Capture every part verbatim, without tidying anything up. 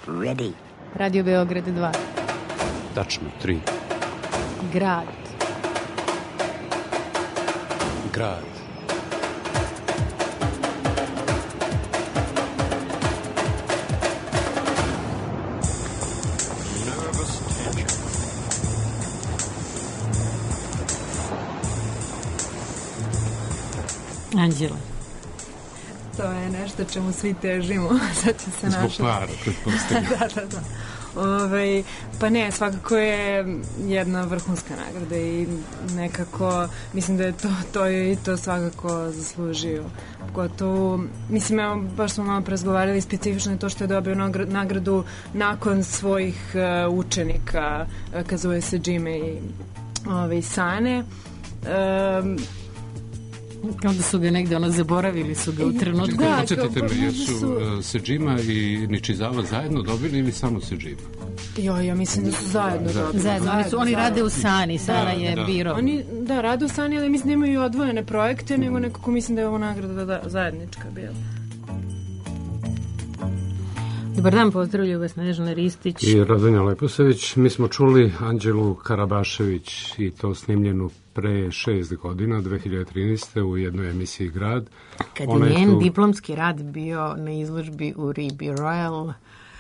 ready. Radio Beograd dva. Tačno, tri. Grad. Grad. Anđela. To je nešto čemu svi težimo. Sad će se Zbog našla. para, pretpostavljam. da, da, da. Ove, pa ne, svakako je jedna vrhunska nagrada i nekako, mislim da je to, to je i to svakako zaslužio. Gotovo, mislim, evo, baš smo malo prezgovarali, specifično je to što je dobio nagradu nakon svojih uh, učenika, uh, Kazuje Sejime i ove, Sane. Um, Onda su ga negde ono zaboravili su ga u trenutku. Da, podsjetite me, jesu su... uh, Sejima i Nichizawa zajedno dobili ili samo Sejima? Jo, ja mislim da su zajedno da. dobili. Zajedno, oni, su, oni rade u Sani, Sana da, je da. biro. Oni, da, rade u Sani, ali mislim da imaju odvojene projekte, nego nekako mislim da je ovo nagrada da, zajednička bila. Dobar dan, pozdravljaju vas Snežana Ristić. I Radonja Leposević. Mi smo čuli Anđelu Karabašević i to snimljenu pre šest godina, dve hiljade trinaeste. u jednoj emisiji Grad. Kad Ona je je njen tu... diplomski rad bio na izložbi u Ribi Royal,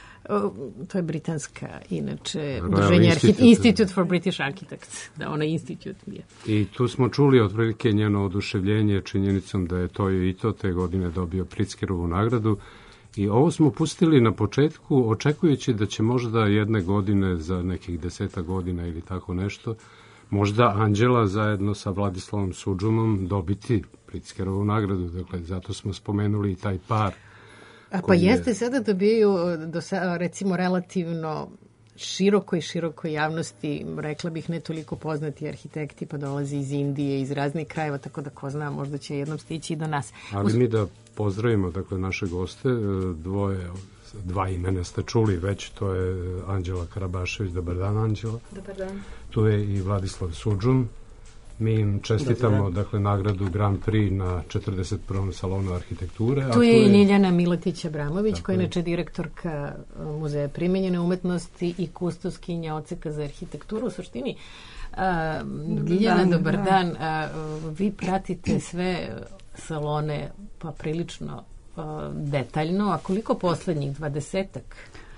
to je britanska, inače, udruženje Institute. Institute for British Architects, da, ona institut je. I tu smo čuli otprilike njeno oduševljenje činjenicom da je Tojo Ito te godine dobio Pritzkerovu nagradu. I ovo smo pustili na početku, očekujući da će možda jedne godine, za nekih deseta godina ili tako nešto, možda Anđela zajedno sa Vladislavom Sudžumom dobiti Pritzkerovu nagradu. Dakle, zato smo spomenuli i taj par. A pa jeste, je... sada dobijaju, do, recimo, relativno široko i široko javnosti, rekla bih ne toliko poznati arhitekti, pa dolazi iz Indije, iz raznih krajeva, tako da ko zna, možda će jednom stići i do nas. Ali Us... mi da pozdravimo, dakle, naše goste, dvoje, dva imena ste čuli već, to je Anđela Karabašević. Dobar dan, Anđela. Dobar dan. Tu je i Vladislav Sudžum. Mi im čestitamo, dakle, nagradu Grand Prix na četrdeset prvom salonu arhitekture. Tu je i Ljiljana Miletić-Abramović, koja je inače direktorka Muzeja primenjene umetnosti i kustoskinja odseka za arhitekturu. U suštini, a, Ljiljana, dobar dan. dan. A, vi pratite sve salone pa prilično a, detaljno. A koliko poslednjih? Dvadesetak?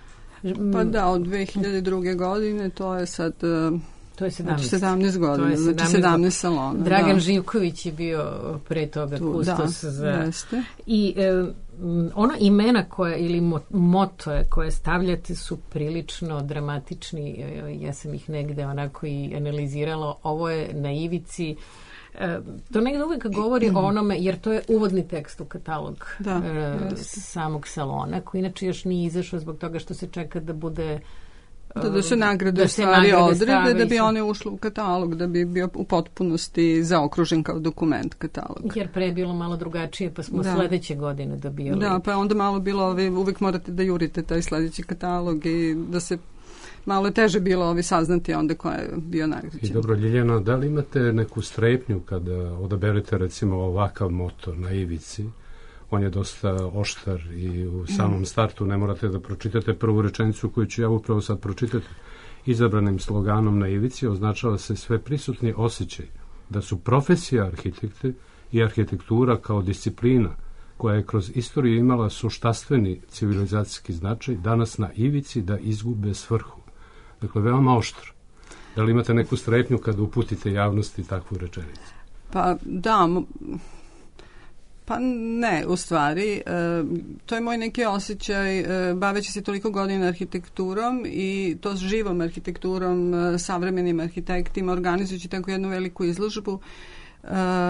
Pa da, od dve hiljade druge. godine, to je sad... To je sedamnaest. sedamnaest godina, to je sedamnaest, znači sedamnaest salona. Dragan da. Živković je bio pre toga tu, kustos da, za... Jeste. I e, ona imena koja, ili motoje koje stavljate su prilično dramatični. Ja sam ih negde onako i analizirala. Ovo je na ivici. E, to negde uvijek govori o onome, jer to je uvodni tekst u katalog da, e, samog salona, koji inače još nije izašao zbog toga što se čeka da bude... Da, da se nagrade da stvari odrede, da bi one ušle u katalog, da bi bio u potpunosti zaokružen kao dokument katalog. Jer pre je bilo malo drugačije, pa smo da. sledeće godine dobijali. Da, pa onda malo bilo, vi uvijek morate da jurite taj sledeći katalog i da se malo je teže bilo ovi saznati onda ko je bio nagrađen. I dobro, Ljiljana, da li imate neku strepnju kada odaberete recimo ovakav motor na ivici? On je dosta oštar i u samom startu ne morate da pročitate prvu rečenicu koju ću ja upravo sad pročitati. Izabranim sloganom na ivici označava se sve prisutni osjećaj da su profesija arhitekte i arhitektura kao disciplina koja je kroz istoriju imala suštastveni civilizacijski značaj danas na ivici da izgube svrhu. Dakle, veoma oštro. Da li imate neku strepnju kada uputite javnosti takvu rečenicu? Pa da, Pa ne, u stvari, e, to je moj neki osjećaj, e, baveći se toliko godina arhitekturom i to s živom arhitekturom, e, savremenim arhitektima, organizujući tako jednu veliku izložbu e,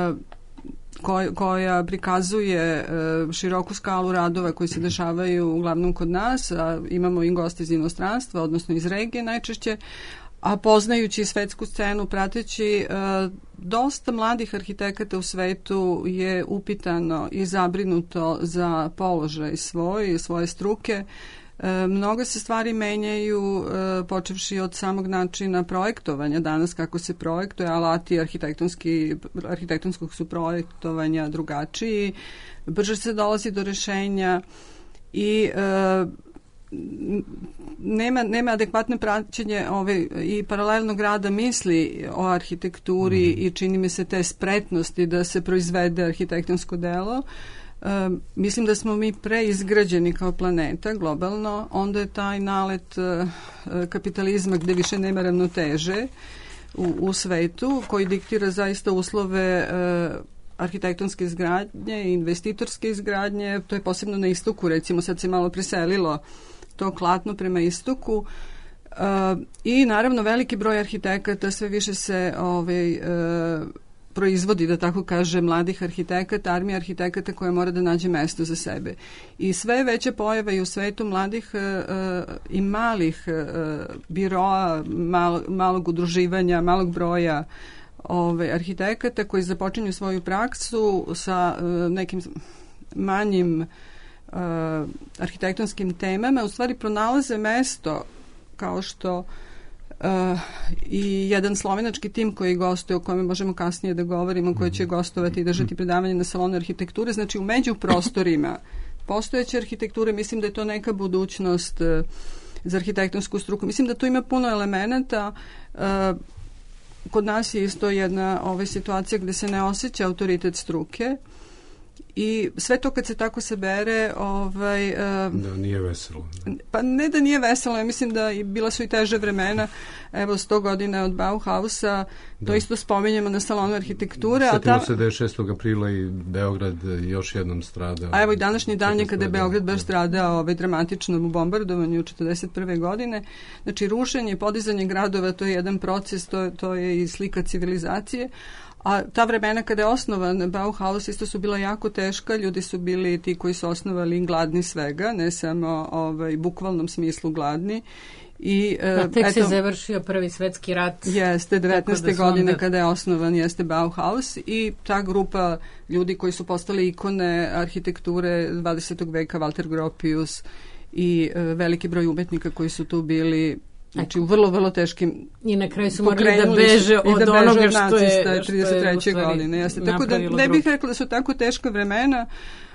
koj, koja prikazuje e, široku skalu radova koji se dešavaju uglavnom kod nas, a imamo i goste iz inostranstva, odnosno iz regije najčešće, a poznajući svetsku scenu, prateći uh, dosta mladih arhitekata u svetu je upitano i zabrinuto za položaj svoj, svoje struke. Uh, mnogo se stvari menjaju, uh, počevši od samog načina projektovanja danas, kako se projektuje, alati arhitektonski, arhitektonskog su projektovanja drugačiji, brže se dolazi do rešenja i uh, nema, nema adekvatne praćenje ove, i paralelnog rada misli o arhitekturi mm. i čini mi se te spretnosti da se proizvede arhitektonsko delo. Uh, mislim da smo mi preizgrađeni kao planeta globalno, onda je taj nalet uh, kapitalizma gde više nema ravnoteže u, u svetu, koji diktira zaista uslove uh, arhitektonske izgradnje i investitorske izgradnje. To je posebno na istoku, recimo sad se malo preselilo to klatno prema istoku. Uh, i naravno veliki broj arhitekata, sve više se ovaj, uh, proizvodi, da tako kaže, mladih arhitekata, armija arhitekata koja mora da nađe mesto za sebe. I sve veće pojave i u svetu mladih uh, i malih uh, biroa, mal, malog udruživanja, malog broja ove, arhitekata koji započinju svoju praksu sa uh, nekim manjim uh, arhitektonskim temama, u stvari pronalaze mesto kao što Uh, i jedan slovenački tim koji gostuje, o kome možemo kasnije da govorimo, koji će gostovati i držati predavanje na salonu arhitekture, znači u među prostorima postojeće arhitekture, mislim da je to neka budućnost uh, za arhitektonsku struku. Mislim da tu ima puno elemenata. Uh, kod nas je isto jedna ova situacija gde se ne osjeća autoritet struke i sve to kad se tako sabere ovaj, uh, da nije veselo. Pa ne da nije veselo, ja mislim da i bila su i teže vremena, evo sto godina od Bauhausa, to da. Isto spominjemo na salonu arhitekture. Sjetimo ta... se da je šestog aprila i Beograd još jednom stradao. A evo i današnji dan je kada je Beograd baš stradao ovaj, dramatično u bombardovanju četrdeset prve godine. Znači rušenje i podizanje gradova, to je jedan proces, to, to je i slika civilizacije. A ta vremena kada je osnovan Bauhaus isto su bila jako teška, ljudi su bili ti koji su osnovali gladni svega, ne samo ovaj, bukvalnom smislu gladni. I, da, tek eto, se završio prvi svetski rat. Jeste, devetnaeste da godine onda... kada je osnovan jeste Bauhaus i ta grupa ljudi koji su postali ikone arhitekture dvadesetog veka, Walter Gropius i uh, veliki broj umetnika koji su tu bili. Znači u vrlo, vrlo teškim... I na kraju su morali da beže od da beže onoga što je... trideset treće godine. Jeste. Tako da ne bih rekla da su tako teška vremena,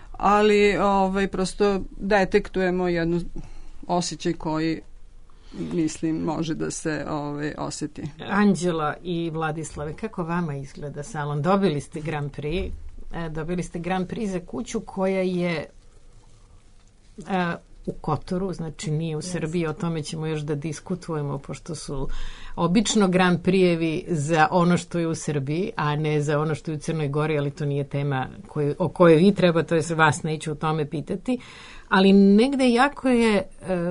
ali ovaj, prosto detektujemo jednu osjećaj koji, mislim, može da se ovaj, osjeti. Anđela i Vladislave, kako vama izgleda salon? Dobili ste Grand Prix, dobili ste Grand Prix za kuću koja je... A, u Kotoru, znači nije u Srbiji, o tome ćemo još da diskutujemo, pošto su obično Grand Prijevi za ono što je u Srbiji, a ne za ono što je u Crnoj Gori, ali to nije tema koju, o kojoj vi treba, to je vas neću o tome pitati, ali negde jako je e,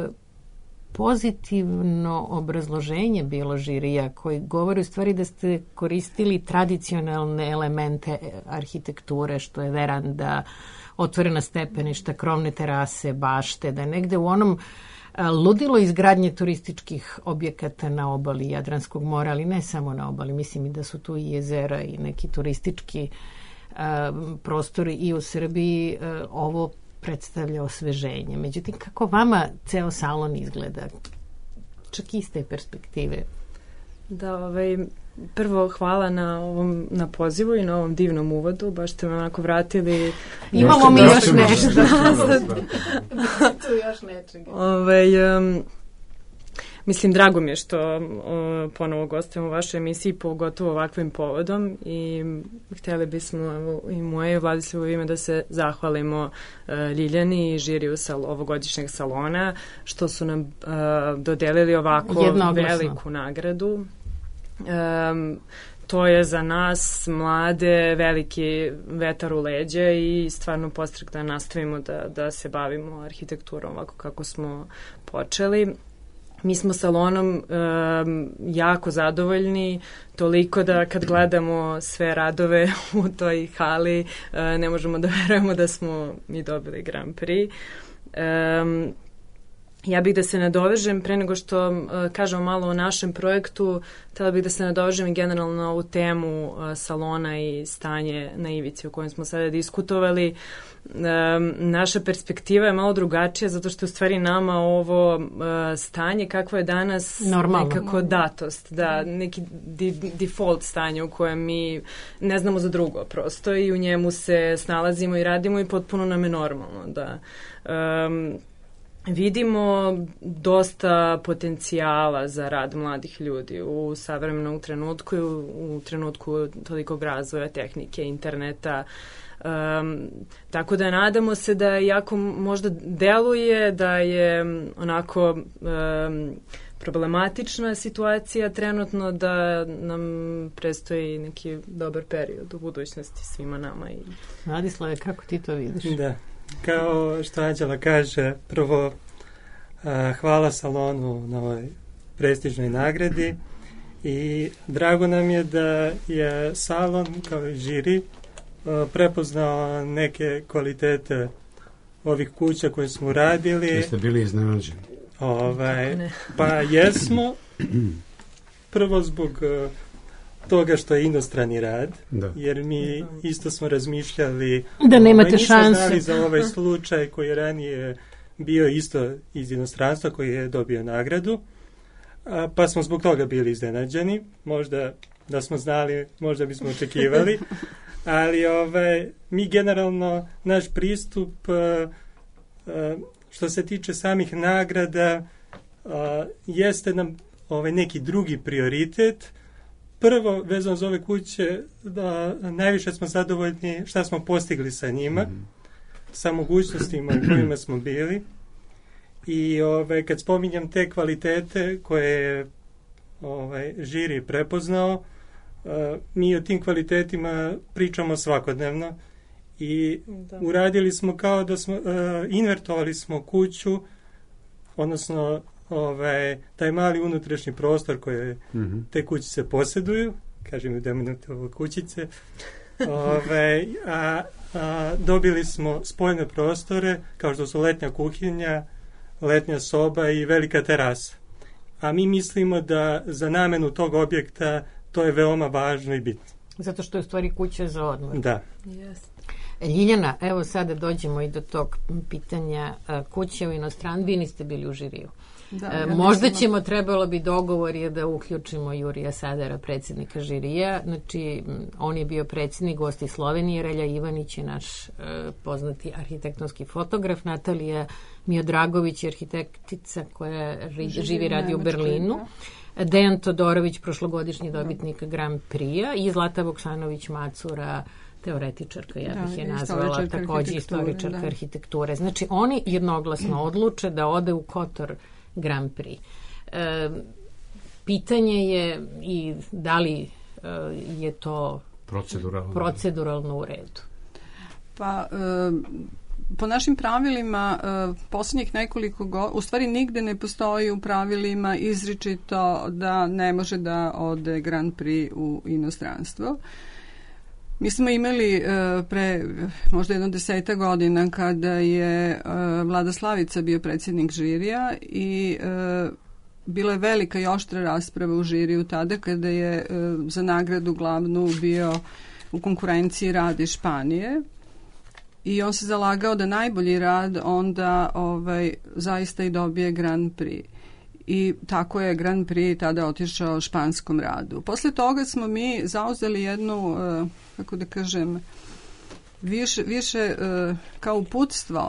pozitivno obrazloženje bilo žirija koji govori u stvari da ste koristili tradicionalne elemente arhitekture, što je veranda, otvorena stepeništa, krovne terase, bašte, da negde u onom a, ludilo izgradnje turističkih objekata na obali Jadranskog mora, ali ne samo na obali, mislim i da su tu i jezera i neki turistički a, prostori i u Srbiji a, ovo predstavlja osveženje. Međutim, kako vama ceo salon izgleda? Čak iz te perspektive. Da, ovaj... Prvo, hvala na ovom na pozivu i na ovom divnom uvodu. Baš ste me onako vratili. Imamo mi još nešto. Tu još nečega. Ovaj, um, mislim, drago mi je što uh, ponovo gostujemo u vašoj emisiji, pogotovo ovakvim povodom i htjeli bismo evo, i moje Vladislavo ime da se zahvalimo uh, Ljiljani i žiriju sal, ovogodišnjeg salona što su nam uh, dodelili ovako veliku nagradu. Um, to je za nas mlade veliki vetar u leđa i stvarno podstrek da nastavimo da, da se bavimo arhitekturom ovako kako smo počeli. Mi smo salonom um, jako zadovoljni, toliko da kad gledamo sve radove u toj hali uh, ne možemo da verujemo da smo mi dobili Grand Prix. Um, Ja bih da se nadovežem, pre nego što uh, kažem malo o našem projektu, htjela bih da se nadovežem i generalno na ovu temu uh, salona i stanje na ivici o kojem smo sada diskutovali. Um, naša perspektiva je malo drugačija zato što u stvari nama ovo uh, stanje kakvo je danas normalno, nekako datost, da, neki di, default stanje u kojem mi ne znamo za drugo prosto i u njemu se snalazimo i radimo i potpuno nam je normalno da... Um, vidimo dosta potencijala za rad mladih ljudi u savremenom trenutku, u trenutku tolikog razvoja tehnike, interneta. Um, tako da nadamo se da jako možda deluje da je onako um, problematična situacija trenutno, da nam predstoji neki dobar period u budućnosti svima nama. I... Vladislave, kako ti to vidiš? Da, kao što Anđela kaže, prvo a, hvala salonu na ovoj prestižnoj nagradi i drago nam je da je salon kao i žiri a, prepoznao neke kvalitete ovih kuća koje smo radili. Jeste bili iznenađeni? Ovaj, pa jesmo, prvo zbog uh, toga što je inostrani rad, da. Jer mi isto smo razmišljali da nemate ovaj, šanse. Nismo znali za ovaj slučaj koji je ranije bio isto iz inostranstva, koji je dobio nagradu, a, pa smo zbog toga bili iznenađeni. Možda da smo znali, možda bismo očekivali, ali ovaj, mi generalno, naš pristup uh, uh, što se tiče samih nagrada, uh, jeste nam ovaj, neki drugi prioritet. Prvo, vezano za ove kuće, da najviše smo zadovoljni šta smo postigli sa njima, mm-hmm. sa mogućnostima u kojima smo bili. I ovaj, kad spominjam te kvalitete koje je ovaj, žiri prepoznao, uh, mi o tim kvalitetima pričamo svakodnevno. I da. Uradili smo kao da smo, uh, invertovali smo kuću, odnosno ovaj, taj mali unutrašnji prostor koje mm-hmm. te kućice posjeduju, kažem u demonitovo kućice, ovaj, a, a dobili smo spojne prostore kao što su letnja kuhinja, letnja soba i velika terasa. A mi mislimo da za namenu tog objekta to je veoma važno i bitno. Zato što je u stvari kuća za odmor. Da. Yes. Ljiljana, evo sada dođemo i do tog pitanja kuće u inostran. Vi niste bili u žiriju. Da, e, ja možda ćemo, smo... trebalo bi dogovor je da uključimo Jurija Sadera, predsjednika žirija. Znači, on je bio predsjednik, gost iz Slovenije, Relja Ivanić je naš e, poznati arhitektonski fotograf, Natalija Miodragović je arhitektica koja ri, živi, živi radi u Berlinu. Da. Dejan Todorović, prošlogodišnji dobitnik Grand Prix-a i Zlata Vuksanović-Macura, teoretičarka, ja bih da, je nazvala, takođe istoričarka da. Arhitekture. Znači, oni jednoglasno odluče da ode u Kotor Grand Prix. E, pitanje je i da li e, je to proceduralno, proceduralno u redu. Pa, e, po našim pravilima e, posljednjih nekoliko godina, u stvari nigde ne postoji u pravilima izričito da ne može da ode Grand Prix u inostranstvo. Mi smo imali uh, pre možda jedno deseta godina kada je uh, Vlada Slavica bio predsjednik žirija i uh, bila je velika i oštra rasprava u žiriju tada kada je uh, za nagradu glavnu bio u konkurenciji rad iz Španije i on se zalagao da najbolji rad onda ovaj, zaista i dobije Grand Prix. I tako je Grand Prix tada otišao španskom radu. Posle toga smo mi zauzeli jednu, kako da kažem, više, više kao uputstvo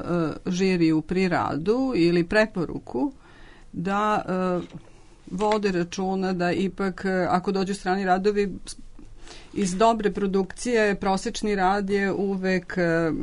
žiriju pri radu ili preporuku da vode računa da ipak ako dođu strani radovi iz dobre produkcije, prosječni rad je uvek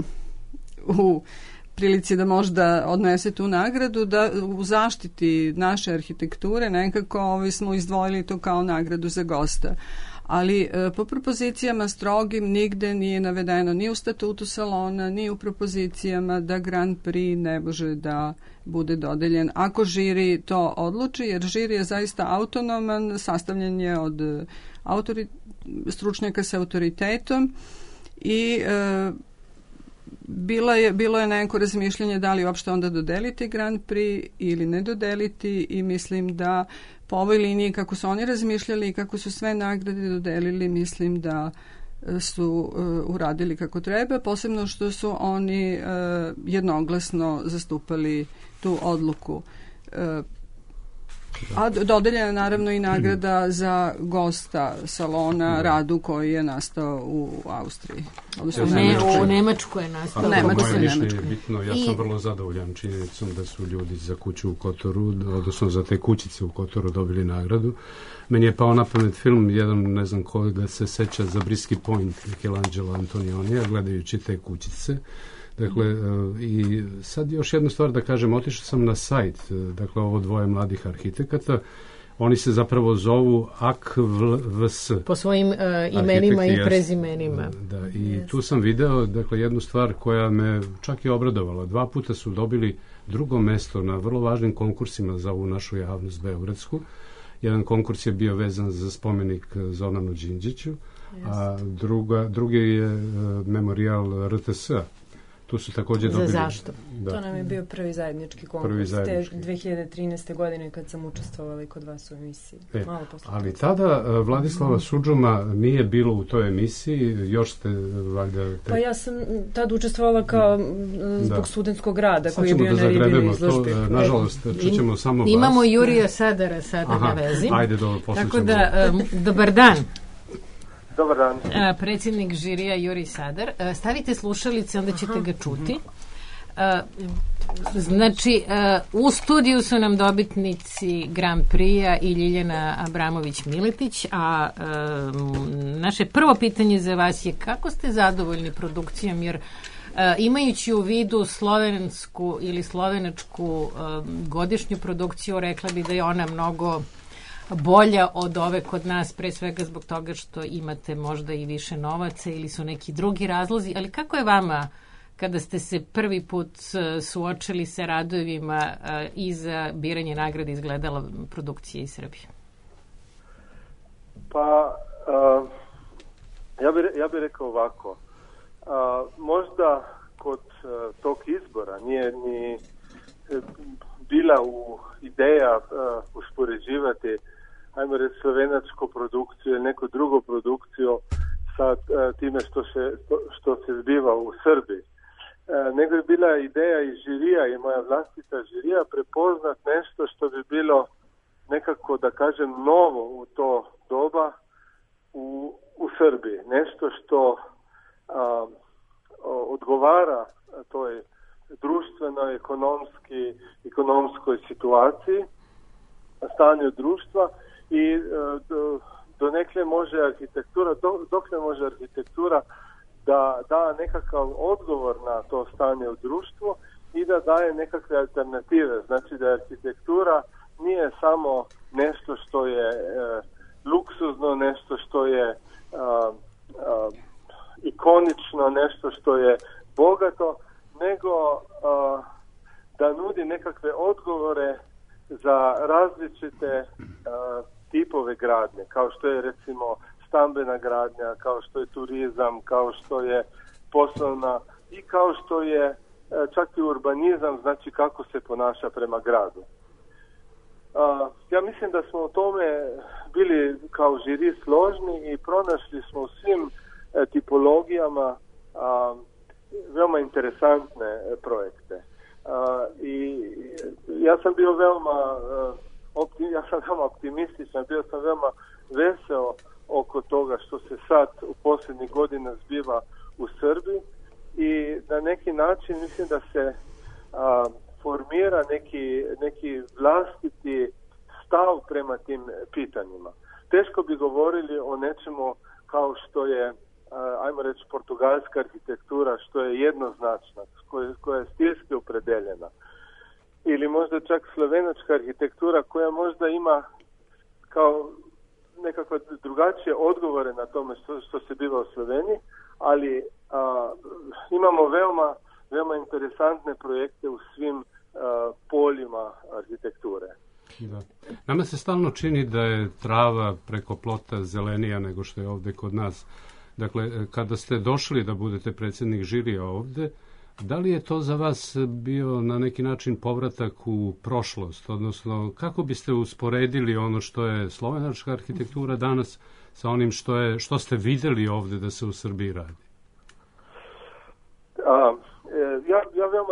u prilici da možda odnese tu nagradu, da u zaštiti naše arhitekture nekako ovaj, smo izdvojili to kao nagradu za gosta. Ali e, po propozicijama strogim nigde nije navedeno ni u statutu salona, ni u propozicijama da Grand Prix ne može da bude dodeljen ako žiri to odluči, jer žiri je zaista autonoman, sastavljen je od autori, stručnjaka sa autoritetom i e, Bilo je, bilo je neko razmišljanje da li uopšte onda dodeliti Grand Prix ili ne dodeliti i mislim da po ovoj liniji kako su oni razmišljali i kako su sve nagrade dodelili, mislim da su uh, uradili kako treba, posebno što su oni uh, jednoglasno zastupali tu odluku. Uh, A dodeljena je naravno i nagrada za gosta salona, Radu, koji je nastao u Austriji. Odnosno, ne, u Nemačku je nastao. Nemačku je Nemačku. Bitno, ja sam I... vrlo zadovoljan činjenicom da su ljudi za kuću u Kotoru, odnosno za te kućice u Kotoru dobili nagradu. Meni je pao na pamet film, jedan, ne znam koga se seća, za Briski Point Michelangelo Antonionija, gledajući te kućice. Dakle, i sad još jednu stvar da kažem, otišao sam na sajt, dakle, ovo dvoje mladih arhitekata, oni se zapravo zovu A K V S. Po svojim uh, imenima i prezimenima. Da, i yes. tu sam video, dakle, jednu stvar koja me čak i obradovala. Dva puta su dobili drugo mesto na vrlo važnim konkursima za ovu našu javnost beogradsku. Jedan konkurs je bio vezan za spomenik Zoranu Đinđiću, yes. a druga, drugi je uh, memorijal R T S-a. Tu su također dobili... Za zašto? Da. To nam je bio prvi zajednički konkurs prvi zajednički. Te dve hiljade trinaeste. godine kad sam učestvovala i kod vas u emisiji. E, Malo ali tada uh, Vladislava Suđuma nije bilo u toj emisiji, još ste valjda... Te... Pa ja sam tad učestvovala kao zbog da. studentskog rada sad koji je bio na ribljivoj izložbi. To, nažalost, čućemo samo vas. Imamo Jurija Sadara sada Aha, na vezi. Ajde, dobro, poslušamo. Tako da, um, dobar dan. Dobar dan. A, predsjednik žirija Jurij Sadar. A, stavite slušalice, onda ćete ga čuti. A, znači, a, u studiju su nam dobitnici Grand Prix-a i Ljiljana Abramović-Miletić, a, a naše prvo pitanje za vas je kako ste zadovoljni produkcijom, jer a, imajući u vidu slovensku ili slovenačku a, godišnju produkciju, rekla bi da je ona mnogo bolja od ove kod nas, pre svega zbog toga što imate možda i više novaca ili su neki drugi razlozi, ali kako je vama kada ste se prvi put suočili sa radovima i za biranje nagrade izgledala produkcija iz Srbije? Pa, uh, ja bih ja bi rekao ovako. Uh, možda kod uh, tog izbora nije ni bila u ideja uh, uspoređivati, ajmo reći, slovenačku produkciju ili neku drugu produkciju sa uh, time što se, što, što se zbiva u Srbiji. Uh, nego je bila ideja i žirija i moja vlastita žirija prepoznat nešto što bi bilo nekako, da kažem, novo u to doba u, u Srbiji. Nešto što uh, odgovara toj društvenoj, ekonomski, ekonomskoj situaciji, stanju društva i do, donekle može arhitektura, do, dokle može arhitektura da da nekakav odgovor na to stanje u društvu i da daje nekakve alternative. Znači da arhitektura nije samo nešto što je e, luksuzno, nešto što je a, a, ikonično, nešto što je bogato, nego uh, da nudi nekakve odgovore za različite uh, tipove gradnje, kao što je recimo stambena gradnja, kao što je turizam, kao što je poslovna i kao što je uh, čak i urbanizam, znači kako se ponaša prema gradu. Uh, ja mislim da smo u tome bili kao žiri složni i pronašli smo u svim uh, tipologijama uh, veoma interesantne projekte. Uh, I ja sam bio veoma uh, optim, ja sam veoma optimističan, bio sam veoma veseo oko toga što se sad u posljednjih godina zbiva u Srbiji i na neki način mislim da se uh, formira neki, neki vlastiti stav prema tim pitanjima. Teško bi govorili o nečemu kao što je ajmo reći portugalska arhitektura, što je jednoznačna, koja, koja je stilski opredeljena. Ili možda čak slovenačka arhitektura koja možda ima kao nekakve drugačije odgovore na tome što, što se biva u Sloveniji, ali a, imamo veoma, veoma interesantne projekte u svim a, poljima arhitekture. Da. Nama se stalno čini da je trava preko plota zelenija nego što je ovde kod nas. Dakle, kada ste došli da budete predsjednik žirija ovde, da li je to za vas bio na neki način povratak u prošlost? Odnosno, kako biste usporedili ono što je slovenačka arhitektura danas sa onim što, je, što ste videli ovde da se u Srbiji radi? A, ja, ja veoma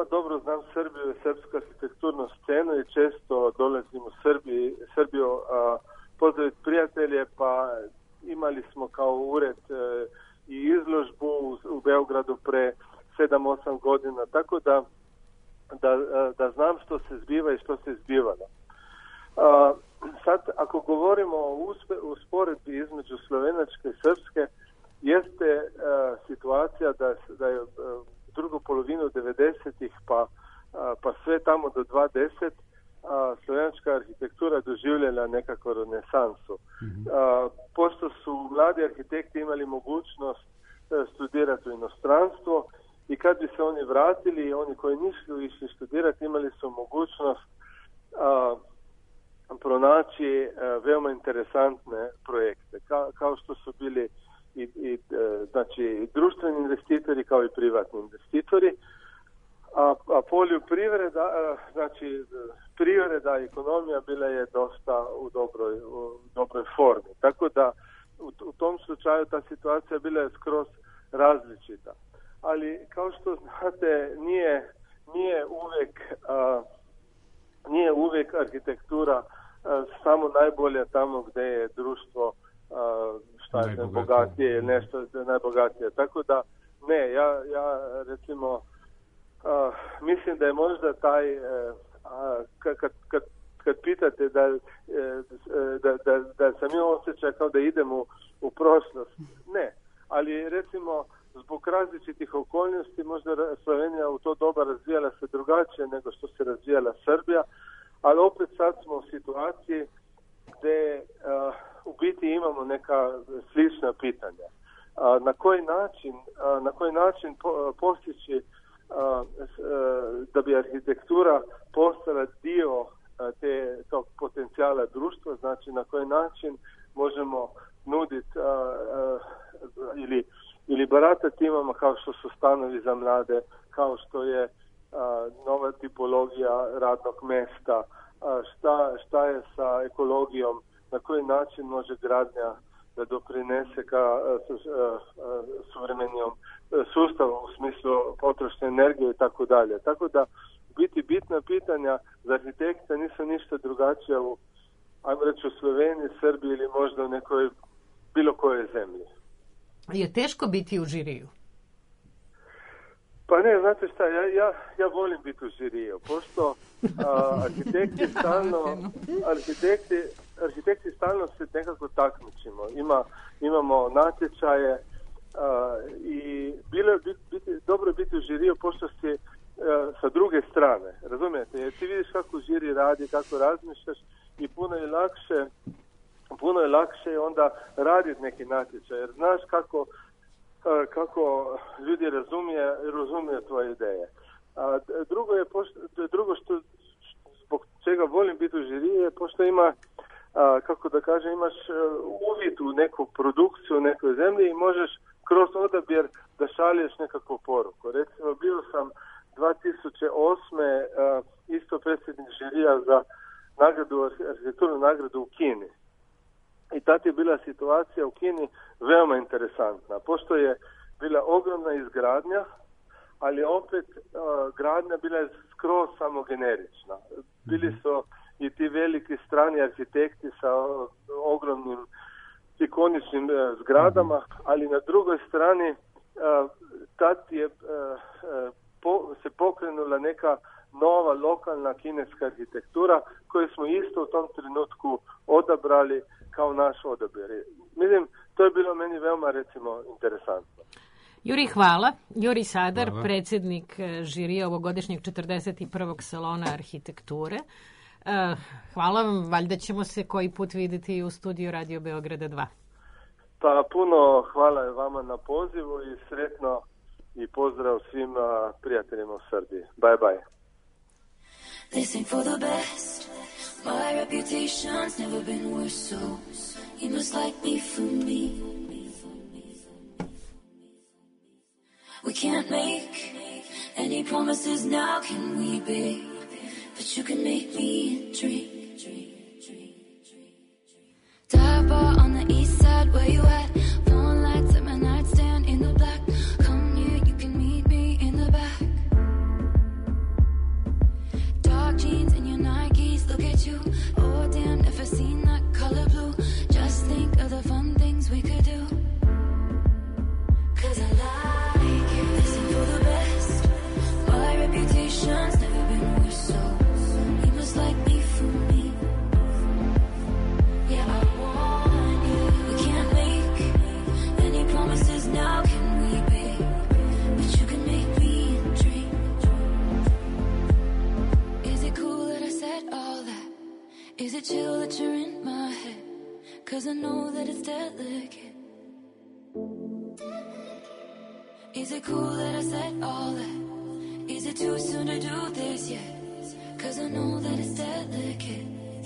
pa dobro znam Srbiju i srpsku arhitekturnu scenu i često dolazim u Srbiji, Srbiju a, pozdraviti prijatelje, pa imali smo kao ured e, i izložbu u, u Beogradu pre sedam osam godina, tako da, da, da znam što se zbiva i što se zbivalo. A, sad, ako govorimo o uspe, usporedbi između slovenačke i srpske, jeste a, situacija da, da je a, drugu polovinu devedesetih pa, a, pa sve tamo do dvadeset a, slovenačka arhitektura doživljala nekako renesansu. Mm-hmm. A, pošto su mladi arhitekti imali mogućnost a, studirati u inostranstvo i kad bi se oni vratili, oni koji nisu išli studirati imali su mogućnost a, pronaći a, veoma interesantne projekte, Ka, kao što su bili i, i znači društveni investitori kao i privatni investitori, a, a poljoprivreda, znači privreda i ekonomija bila je dosta u dobroj, u dobroj formi. Tako da u, u tom slučaju ta situacija bila je skroz različita. Ali kao što znate, nije, nije uvek a, nije uvek arhitektura a, samo najbolja tamo gde je društvo a, šta je najbogatije ili nešto najbogatije. Tako da ne, ja, ja recimo a, mislim da je možda taj a, kad, kad, kad pitate da, da, da, da sam imao osjećaj kao da idem u, u prošlost, ne, ali recimo zbog različitih okolnosti možda Slovenija u to doba razvijala se drugačije nego što se razvijala Srbija, ali opet sad smo u situaciji gde uh, u biti imamo neka slična pitanja. Uh, na koji način, uh, na koji način po, postići uh, uh, da bi arhitektura postala dio uh, te, tog potencijala društva, znači na koji način možemo nuditi uh, uh, ili ili baratati timama kao što su stanovi za mlade, kao što je a, nova tipologija radnog mesta, a, šta, šta je sa ekologijom, na koji način može gradnja da doprinese ka a, a, a, suvremenijom sustavu u smislu potrošnje energije i tako dalje. Tako da biti bitna pitanja za arhitekta nisu ništa drugačija u, ajmo reći, u Sloveniji, Srbiji ili možda u nekoj bilo kojoj zemlji. Je teško biti u žiriju? Pa ne, znate šta, ja, ja, ja volim biti u žiriju, pošto a, arhitekti stalno arhitekti, arhitekti stalno se nekako takmičimo. Ima, imamo natječaje a, i bilo je biti, biti, dobro je biti u žiriju pošto si a, sa druge strane, razumijete? Jer ti vidiš kako žiri radi, kako razmišljaš i puno je lakše puno je lakše onda raditi neki natječaj, jer znaš kako, kako ljudi razumije, razumije tvoje ideje. A drugo je, pošto, drugo što zbog čega volim biti u žiriji je pošto ima, a, kako da kažem, imaš uvid u neku produkciju u nekoj zemlji i možeš kroz odabir da šalješ nekakvu poruku. Recimo, bio sam dva tisuće osme a, isto predsjednik žirija za nagradu, arhitekturnu nagradu u Kini. I tad je bila situacija u Kini veoma interesantna, pošto je bila ogromna izgradnja, ali opet uh, gradnja bila je skroz samo generična. Bili su i ti veliki strani arhitekti sa uh, ogromnim ikoničnim uh, zgradama, ali na drugoj strani uh, tad je uh, uh, po, se pokrenula neka nova lokalna kineska arhitektura koju smo isto u tom trenutku odabrali kao naš odabir. Mislim, to je bilo meni veoma, recimo, interesantno. Juri, hvala. Juri Sadar, hvala. Predsjednik žirija ovogodišnjeg četrdeset prvog salona arhitekture. Hvala vam, valjda ćemo se koji put vidjeti u studiju Radio Beograda dva. Pa puno hvala vama na pozivu i sretno i pozdrav svim prijateljima u Srbiji. Bye bye. Listen for the best. My reputation's never been worse, so you must like me for me. We can't make any promises now, can we, babe? But you can make me dream. Dive bar on the east side, where you at? Phone lights at my nightstand in the black. Come here, you can meet me in the back. with you. Oh damn, never seen that color blue. Just think of the fun things we could do. Cause I like you. Listen for the best. My reputation's never been worse, so you must like me for me. Yeah, I want you. We can't make any promises now, can we, babe? But you can make me dream. Is it cool that I said all that? Is it chill that you're in my head? Cause I know that it's delicate. Is it cool that I said all that? Is it too soon to do this yet? Cause I know that it's delicate.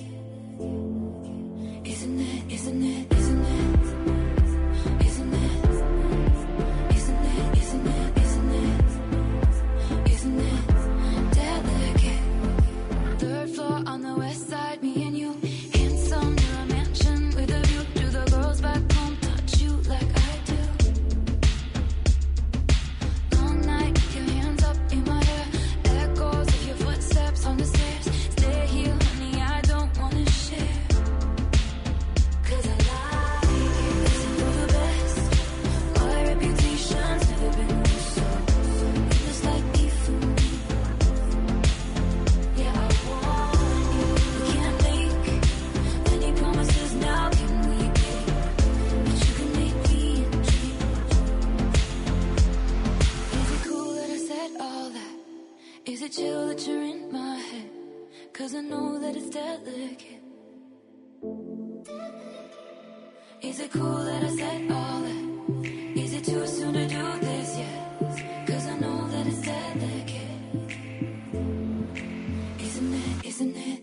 Isn't it, isn't it, isn't it? Isn't it? Isn't it, isn't it, isn't it? Isn't it delicate? Third floor on the west side, me and you. Handsome, near a mansion with a view. Do the girls back home touch you like I do? Long night, your hands up in my hair. Echoes of your footsteps on the stairs. Stay here, honey, I don't wanna share. Cause I like you. Listen for the best. My reputation's never been worse, so you must like me for me. Yeah, I want you. We can't make any promises now, can we, babe? But you can make me dream. Is it cool that I said all that? Is it chill that you're in my head? Cause I know that it's delicate. Is it cool that I said all that? Is it too soon to do this yet? Cause I know that it's delicate. Isn't it, isn't it,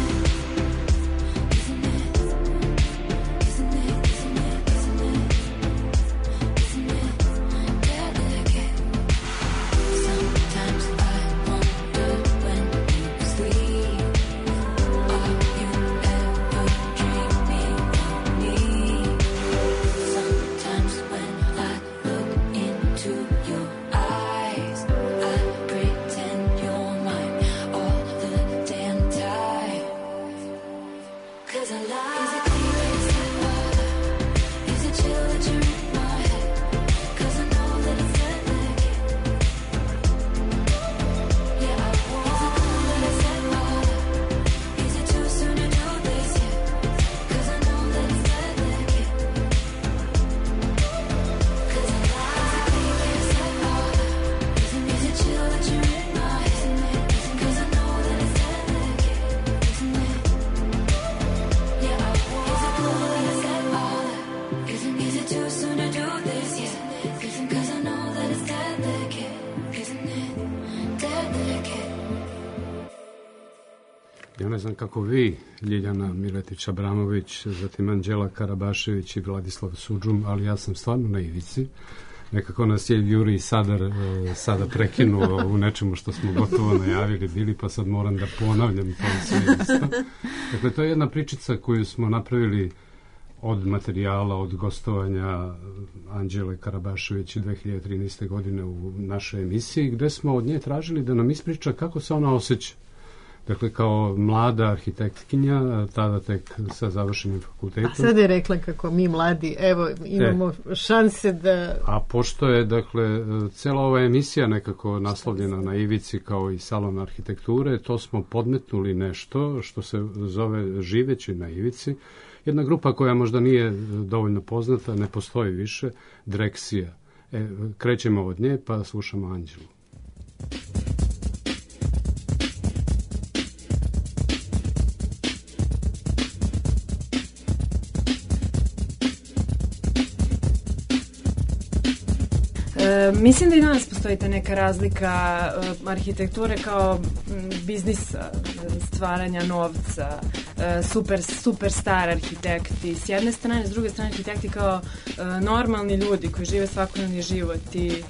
isn't it? Isn't it, isn't it, isn't it? Isn't it, isn't it delicate? Sometimes I wonder when you sleep, are you ever dreaming of me? Sometimes when I look into your eyes, I pretend you're mine all the damn time. Cause I lie. Is it clear that it's that all that? Is it chill that you're in my head? Cause I know that it's delicate. Yeah, I want. Is it cool that I said all that? Is it too soon to do this yet? Cause I know that it's delicate. Cause I lie. Is it clear that I said all that? Is it chill that you're in my head? Cause I know that it's delicate. Isn't it? Yeah, I want. Is it cool that I said all that? Isn't is it too soon to do this yet? Isn't cause I know that it's delicate. Isn't it delicate? Ja ne znam kako vi, Ljiljana Miletić-Abramović, zatim Anđela Karabašević i Vladislav Sudžum, ali ja sam stvarno na ivici. Nekako nas je Juri Sadar e, sada prekinuo u nečemu što smo gotovo najavili bili, pa sad moram da ponavljam to sve isto. Dakle, to je jedna pričica koju smo napravili od materijala, od gostovanja Anđele Karabašević dve hiljade trinaeste. godine u našoj emisiji, gde smo od nje tražili da nam ispriča kako se ona osjeća. Dakle, kao mlada arhitektkinja, tada tek sa završenim fakultetom. A sad je rekla kako mi mladi, evo, imamo e, šanse da... A pošto je, dakle, cela ova emisija nekako naslovljena na ivici kao i salon arhitekture, to smo podmetnuli nešto što se zove Živeći na ivici. Jedna grupa koja možda nije dovoljno poznata, ne postoji više, Dreksija. E, krećemo od nje pa slušamo Anđelu. E, mislim da i danas postoji ta neka razlika e, arhitekture kao m, biznisa, stvaranja novca, e, super, super star arhitekti s jedne strane, s druge strane arhitekti kao e, normalni ljudi koji žive svakodnevni život. I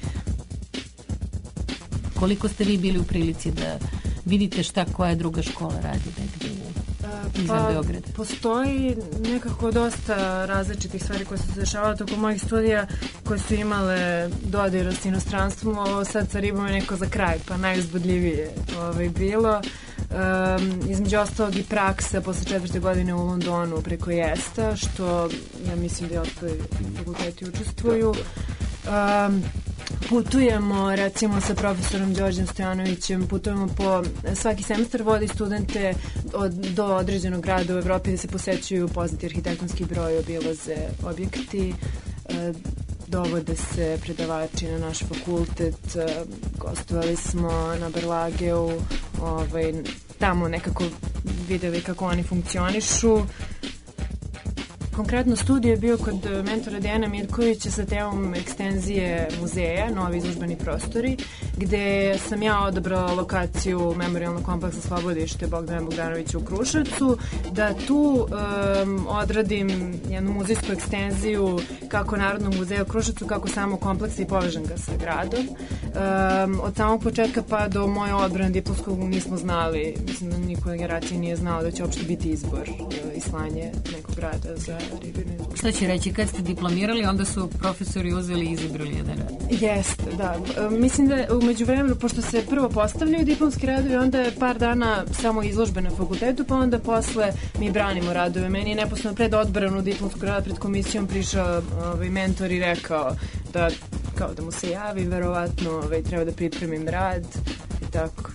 koliko ste vi bili u prilici da vidite šta koja druga škola radi negdje izvan pa, Beograda? Postoji nekako dosta različitih stvari koje su se dešavale tokom mojih studija, koje su imale dodira s inostranstvom. Ovo sad sa ribom je neko za kraj, pa najuzbudljivije ovaj, bilo. Um, između ostalog i praksa posle četvrte godine u Londonu preko Jesta, što ja mislim da i ostali fakulteti učestvuju. Um, putujemo recimo sa profesorom Đorđem Stojanovićem, putujemo po, svaki semestar vodi studente od, do određenog grada u Evropi da se posećuju poznati arhitektonski broj, obilaze objekti, uh, dovode se predavači na naš fakultet, uh, gostovali smo na Berlageu, ovaj, tamo nekako videli kako oni funkcionišu. Konkretno studij je bio kod mentora Dejana Mirkovića sa temom ekstenzije muzeja, novi izložbeni prostori, gde sam ja odabrala lokaciju Memorijalnog kompleksa Slobodište Bogdana Bogdanovića u Kruševcu, da tu um, odradim jednu muzejsku ekstenziju kako Narodnog muzeja u Kruševcu, kako samo kompleksa i povežem ga sa gradom. Um, od samog početka pa do moje odbrane diplomskog nismo znali, mislim da niko generaciji nije znao da će uopšte biti izbor i slanje nekog grada za ribirnu izložbu. Šta će reći, kad ste diplomirali, onda su profesori uzeli i izabrali jedan rad? Jeste, da. Mislim da umeđu vremenu, pošto se prvo postavljaju diplomski radovi, onda je par dana samo izložbe na fakultetu, pa onda posle mi branimo radove. Meni je neposredno pred odbranu diplomskog rada pred komisijom prišao ovaj, mentor i rekao da kao da mu se javi, verovatno ovaj, treba da pripremim rad i tako.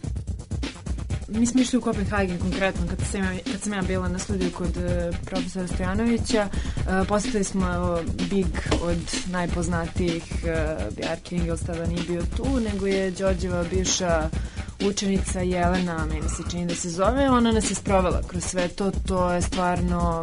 Mi smo išli u Kopenhagen konkretno kad sam, ja, kad sam ja bila na studiju kod uh, profesora Stojanovića. Uh, posetili smo uh, Big od najpoznatijih uh, Bjarke Ingels, tada nije bio tu, nego je Đorđeva bivša učenica Jelena, meni se čini da se zove, ona nas je sprovela kroz sve to, to je stvarno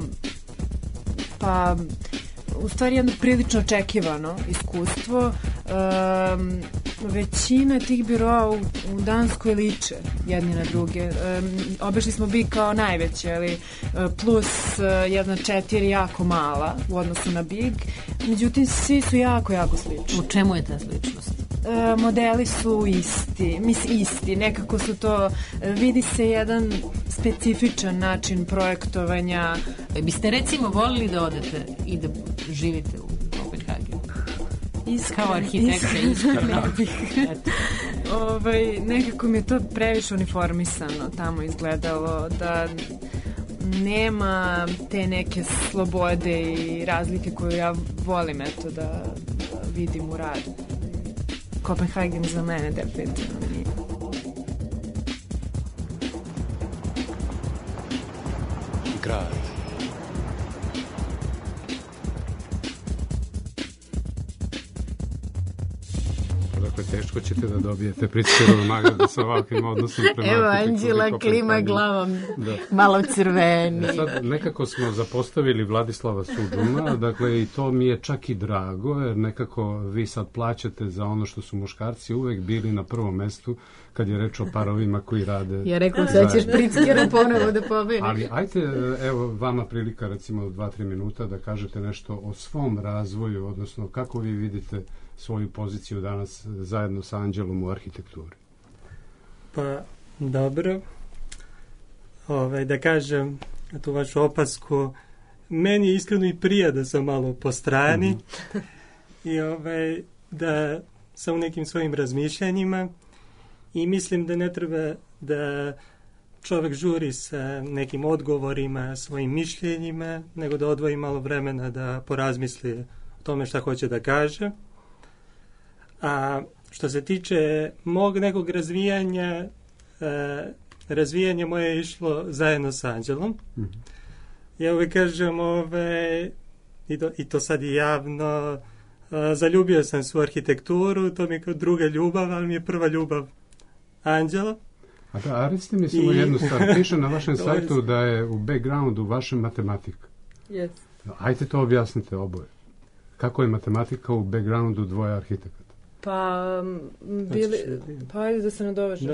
pa u stvari jedno prilično očekivano iskustvo. Um, većina tih biroa u, u Danskoj liče jedni na druge. Um, obišli smo Big kao najveće, ali plus uh, jedna četiri jako mala u odnosu na Big. Međutim, svi su jako, jako slični. U čemu je ta sličnost? Uh, modeli su isti, mislim isti, nekako su to, vidi se jedan specifičan način projektovanja. E, biste recimo volili da odete i da živite u Kopenhagenu? Iskreno, kao arhitekta iskreno. ovaj, nekako mi je to previše uniformisano tamo izgledalo, da nema te neke slobode i razlike koju ja volim eto da, da vidim u radu. Kopenhagen za mene definitivno nije. Grad. Dakle, teško ćete da dobijete Pritzkerovu nagradu sa ovakvim odnosom prema Evo, arhitekturi Anđela Kopenhagena. klima glavom, Da. malo crveni. E sad, nekako smo zapostavili Vladislava Suduma, dakle, i to mi je čak i drago, jer nekako vi sad plaćate za ono što su muškarci uvek bili na prvom mestu kad je reč o parovima koji rade. Ja rekao, sad ćeš Pritzkera ponovo da pobedi. Ali ajte, evo, vama prilika recimo dva, tri minuta da kažete nešto o svom razvoju, odnosno kako vi vidite svoju poziciju danas zajedno sa Anđelom u arhitekturi. Pa, dobro. Ovaj, da kažem tu vašu opasku, meni je iskreno i prija da sam malo po strani mm-hmm. i ovaj, da sam u nekim svojim razmišljanjima i mislim da ne treba da čovjek žuri sa nekim odgovorima, svojim mišljenjima, nego da odvoji malo vremena da porazmisli o tome šta hoće da kaže. A što se tiče mog nekog razvijanja, e, razvijanje moje je išlo zajedno sa Anđelom. Mm-hmm. Ja uvijek kažem, ove, i, to, i to sad i javno, a, zaljubio sam se u arhitekturu, to mi je kao druga ljubav, ali mi je prva ljubav Anđela. A da, a recite mi samo I... jednu stvar, piše na vašem sajtu da je u backgroundu vašem matematika. Yes. Ajte to objasnite oboje. Kako je matematika u backgroundu dvoje arhitekata? Pa, bili, pa ajde da se nadovežem.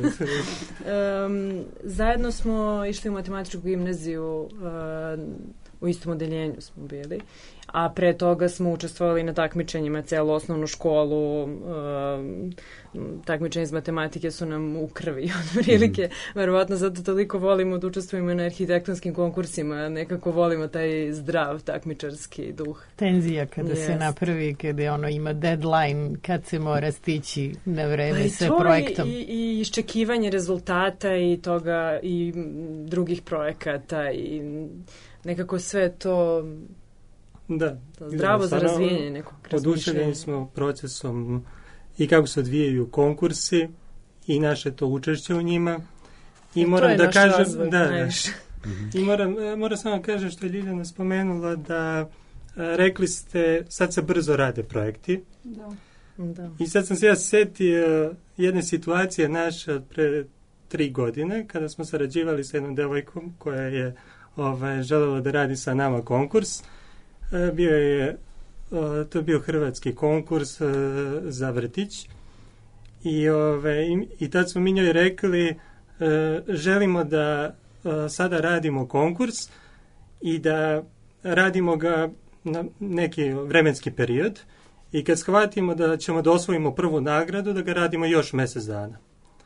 um, zajedno smo išli u matematičku gimnaziju, uh, u istom odeljenju smo bili, a pre toga smo učestvovali na takmičenjima celu osnovnu školu, uh, takmičenja iz matematike su nam u krvi, otprilike. Mm. Verovatno zato toliko volimo da učestvujemo na arhitektonskim konkursima, nekako volimo taj zdrav takmičarski duh. Tenzija kada Yes. se napravi, kada ono ima deadline, kad se mora stići na vreme Pa i sa to projektom. I, i iščekivanje rezultata i toga i m, drugih projekata i nekako sve to, Da. to zdravo za Jednostavno, razvijenje nekog razmišljanja. Oduševljeni smo procesom i kako se odvijaju konkursi i naše to učešće u njima. I E, to moram je da naš kažem, razvoj da, da. najviše. I moram, e, moram samo kažem što je Ljiljana spomenula da e, rekli ste sad se brzo rade projekti. Da. Da. I sad sam se ja setio jedne situacije naše pre tri godine kada smo sarađivali sa jednom devojkom koja je ovaj, želela da radi sa nama konkurs. E, bio je, o, to je bio hrvatski konkurs e, za vrtić i, ove, i, i tad smo mi njoj rekli e, želimo da e, sada radimo konkurs i da radimo ga na neki vremenski period i kad shvatimo da ćemo da osvojimo prvu nagradu, da ga radimo još mjesec dana.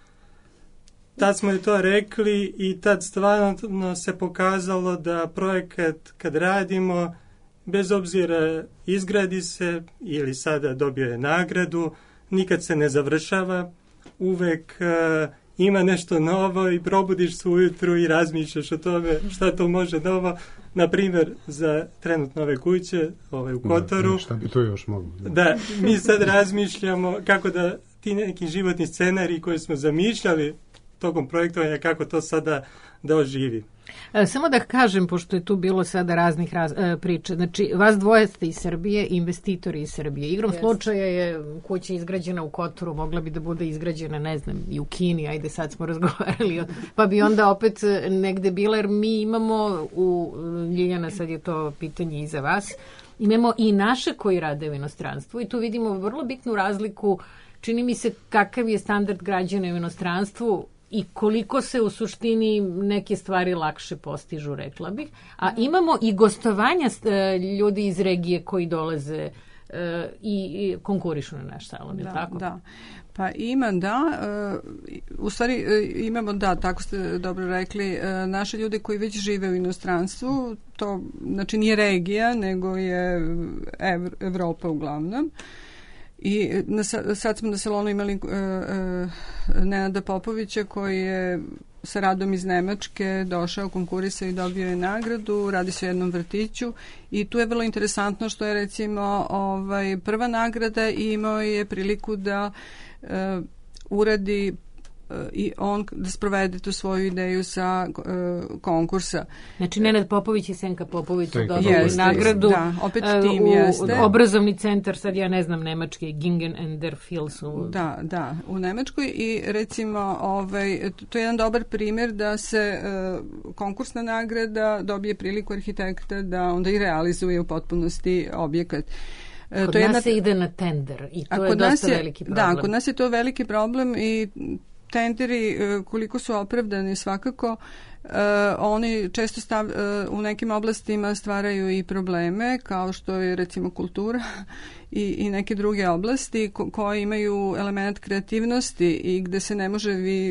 Tad smo joj to rekli i tad stvarno se pokazalo da projekat kad radimo, bez obzira izgradi se ili sada dobio je nagradu, nikad se ne završava, uvek uh, ima nešto novo i probudiš se ujutru i razmišljaš o tome šta to može novo. Na primjer, za trenutno ove kuće ovaj, u Kotoru. Da, šta bi to još moglo? Da. Da, mi sad razmišljamo kako da ti neki životni scenariji koji smo zamišljali tokom projektovanja, kako to sada da oživi. E, samo da kažem, pošto je tu bilo sada raznih raz, e, priča, znači vas dvoje ste iz Srbije, investitori iz Srbije. Igrom Yes. slučaja je kuća izgrađena u Kotoru, mogla bi da bude izgrađena, ne znam, i u Kini, ajde sad smo razgovarali, o- pa bi onda opet e, negde bila, jer mi imamo, u Ljiljana, sad je to pitanje i za vas, imamo i naše koji rade u inostranstvu i tu vidimo vrlo bitnu razliku, čini mi se kakav je standard građana u inostranstvu i koliko se u suštini neke stvari lakše postižu, rekla bih. A imamo i gostovanja e, ljudi iz regije koji dolaze e, i, i konkurišu na naš salon, je li Da, tako? da. Pa ima, da. e, U stvari e, imamo, da, tako ste dobro rekli, e, naše ljude koji već žive u inostranstvu, to znači nije regija, nego je Ev- Evropa uglavnom. I na, sa- sad smo na salonu imali uh, uh, Nenada Popovića koji je sa radom iz Nemačke došao, konkurisao i dobio je nagradu, radi se o jednom vrtiću i tu je vrlo interesantno što je recimo ovaj, prva nagrada i imao je priliku da uh, uradi uh, i on da sprovede tu svoju ideju sa uh, konkursa. Znači, Nenad Popović i Senka Popović su Senka dobili Popović. nagradu. Da, opet e, tim u jeste. obrazovni centar, sad ja ne znam nemački, Gingen and der Phil su... Da, da, u Nemačkoj i recimo ovaj, to je jedan dobar primjer da se uh, konkursna nagrada dobije priliku arhitekta da onda i realizuje u potpunosti objekat. E, Kod to je nas jedna- se ide na tender i a to je kod nas dosta veliki problem. Da, kod nas je to veliki problem i tenderi e, koliko su opravdani svakako, e, oni često stav, e, u nekim oblastima stvaraju i probleme kao što je recimo kultura i, i neke druge oblasti ko, koje imaju element kreativnosti i gde se ne može vi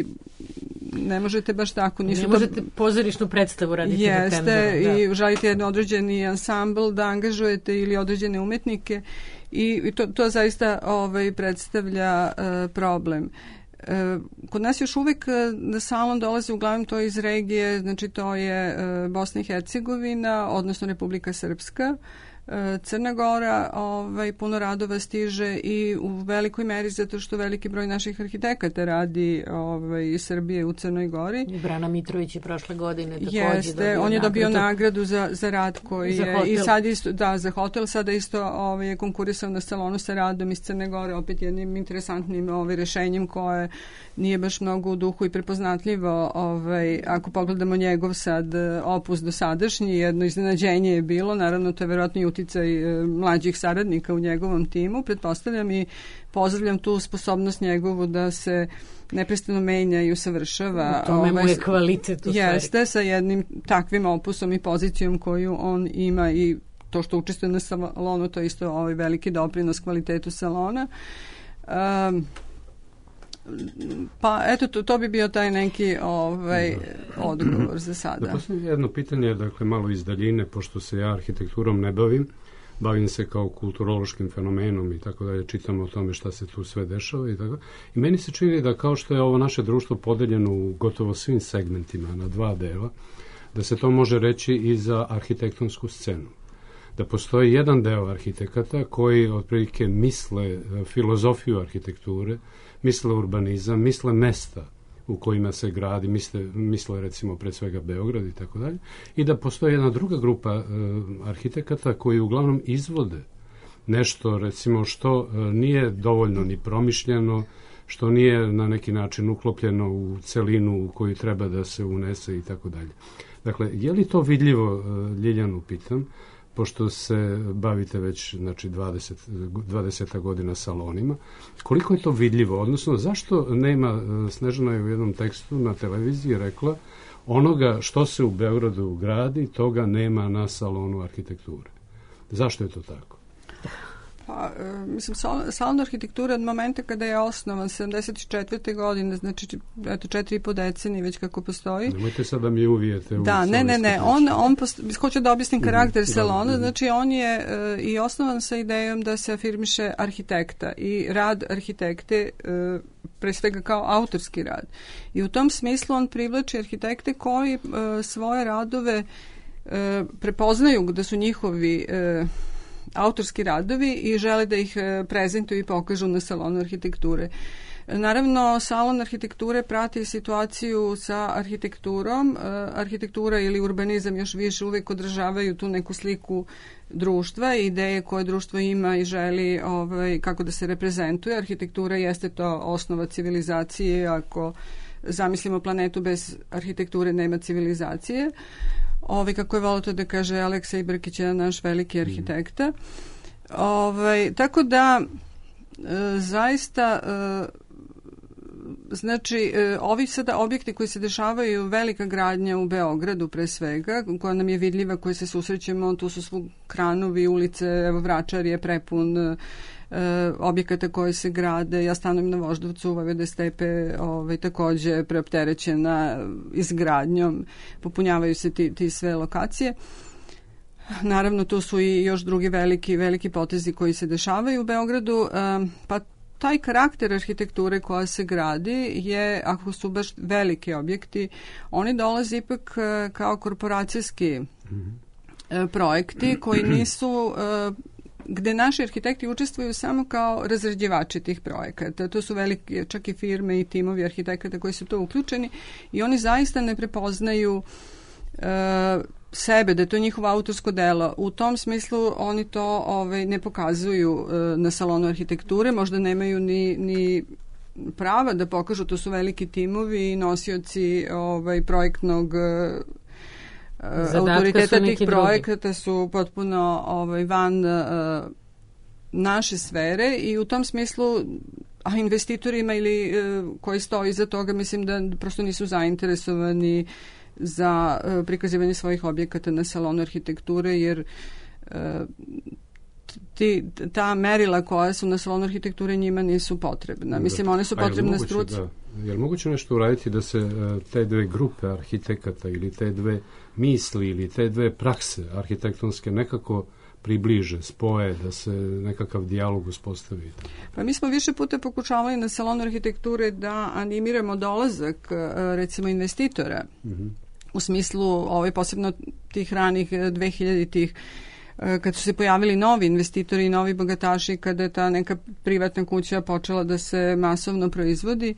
ne možete baš tako nisu Ne to- možete pozorišnu predstavu raditi na Jeste, tenderu. Da. i želite jedan određeni ansambl da angažujete ili određene umetnike i, i to, to zaista ovaj, predstavlja uh, problem. E, kod nas još uvek na salon dolaze uglavnom to iz regije, znači to je e, Bosna i Hercegovina, odnosno Republika Srpska, e, Crna Gora, ovaj, puno radova stiže i u velikoj meri zato što veliki broj naših arhitekata radi ovaj, iz Srbije u Crnoj Gori. I Brana Mitrović je prošle godine takođe Jeste, on je dobio nagradu za, za rad koji Za je hotel. i sad isto, da, za hotel, sada isto ovaj, je konkurisao na salonu sa radom iz Crne Gore, opet jednim interesantnim ovaj, rešenjem koje nije baš mnogo u duhu i prepoznatljivo, ovaj, ako pogledamo njegov sad opus dosadašnji, jedno iznenađenje je bilo, naravno to je verovatno i uticaj e, mlađih saradnika u njegovom timu, pretpostavljam i pozdravljam tu sposobnost njegovu da se neprestano menja i usavršava. U tome mu ovaj, je kvalitet u stvari. Jeste, sa jednim takvim opusom i pozicijom koju on ima i to što učestvuje na salonu, to je isto ovaj veliki doprinos kvalitetu salona. Um, Pa eto, to, to bi bio taj neki ovaj, odgovor za Da sada. postoji jedno pitanje, dakle malo iz daljine, pošto se ja arhitekturom ne bavim, bavim se kao kulturološkim fenomenom i tako dalje, čitam o tome šta se tu sve dešava i tako. I meni se čini da kao što je ovo naše društvo podeljeno u gotovo svim segmentima na dva dela, da se to može reći i za arhitektonsku scenu. Da postoji jedan deo arhitekata koji otprilike misle filozofiju arhitekture, misle urbanizam, misle mesta u kojima se gradi, misle, misle recimo pred svega Beograd i tako dalje, i da postoji jedna druga grupa e, arhitekata koji uglavnom izvode nešto recimo što e, nije dovoljno ni promišljeno, što nije na neki način uklopljeno u celinu u koju treba da se unese i tako dalje. Dakle, je li to vidljivo, e, Ljiljanu pitam, pošto se bavite već znači dvadeset, dvadeset godina salonima, koliko je to vidljivo, odnosno zašto nema, Snežana je u jednom tekstu na televiziji rekla, onoga što se u Beogradu gradi, toga nema na salonu arhitekture. Zašto je to tako? Pa, e, mislim, salon, salon arhitekture od momenta kada je osnovan sedamdeset četvrte godine, znači eto četiri i po decenije već kako postoji. Nemojte sad da mi uvijete u Da, ne, ne, ne, on, on posto, hoću da objasnim karakter Mm, salona, da, znači on je e, i osnovan sa idejom da se afirmiše arhitekta i rad arhitekte e, pre svega kao autorski rad. I u tom smislu on privlači arhitekte koji e, svoje radove e, prepoznaju da su njihovi e, autorski radovi i žele da ih prezentuju i pokažu na salonu arhitekture. Naravno, salon arhitekture prati situaciju sa arhitekturom. Arhitektura ili urbanizam još više uvijek održavaju tu neku sliku društva i ideje koje društvo ima i želi ovaj, kako da se reprezentuje. Arhitektura jeste to osnova civilizacije. Ako zamislimo planetu bez arhitekture nema civilizacije. Ovaj, kako je volio to da kaže Aleksa Ibrkić, jedan naš veliki arhitekta. Ovaj, tako da e, zaista e, znači e, ovi sada objekti koji se dešavaju, velika gradnja u Beogradu pre svega, koja nam je vidljiva, koje se susrećemo, tu su svug kranovi, ulice, evo Vračar je prepun e, objekata koji se grade. Ja stanujem na Voždovcu, Vojvode Stepe ovaj, takođe preopterećena izgradnjom, popunjavaju se ti, ti sve lokacije. Naravno, tu su i još drugi veliki, veliki potezi koji se dešavaju u Beogradu, pa taj karakter arhitekture koja se gradi je, ako su baš veliki objekti, oni dolaze ipak kao korporacijski projekti koji nisu, gde naši arhitekti učestvuju samo kao razređivači tih projekata. To su velike čak i firme i timovi arhitekata koji su to uključeni i oni zaista ne prepoznaju e, sebe, da je to njihovo autorsko delo. U tom smislu oni to ovaj, ne pokazuju e, na salonu arhitekture, možda nemaju ni, ni prava da pokažu, to su veliki timovi i nosioci ovaj, projektnog Zadatka autoriteta tih projekata su potpuno ovaj, van uh, naše sfere i u tom smislu a investitorima ili uh, koji stoji iza toga mislim da prosto nisu zainteresovani za uh, prikazivanje svojih objekata na salonu arhitekture jer uh, ti, ta merila koja su na salonu arhitekture njima nisu potrebna. Mislim, one su potrebne struci. Da, je li moguće nešto uraditi da se uh, te dve grupe arhitekata ili te dve misli ili te dve prakse arhitektonske nekako približe, spoje, da se nekakav dijalog uspostavi? Pa mi smo više puta pokušavali na salonu arhitekture da animiramo dolazak recimo investitora mm-hmm. u smislu ovaj, posebno tih ranih dvehiljaditih kad su se pojavili novi investitori i novi bogataši, kada je ta neka privatna kuća počela da se masovno proizvodi.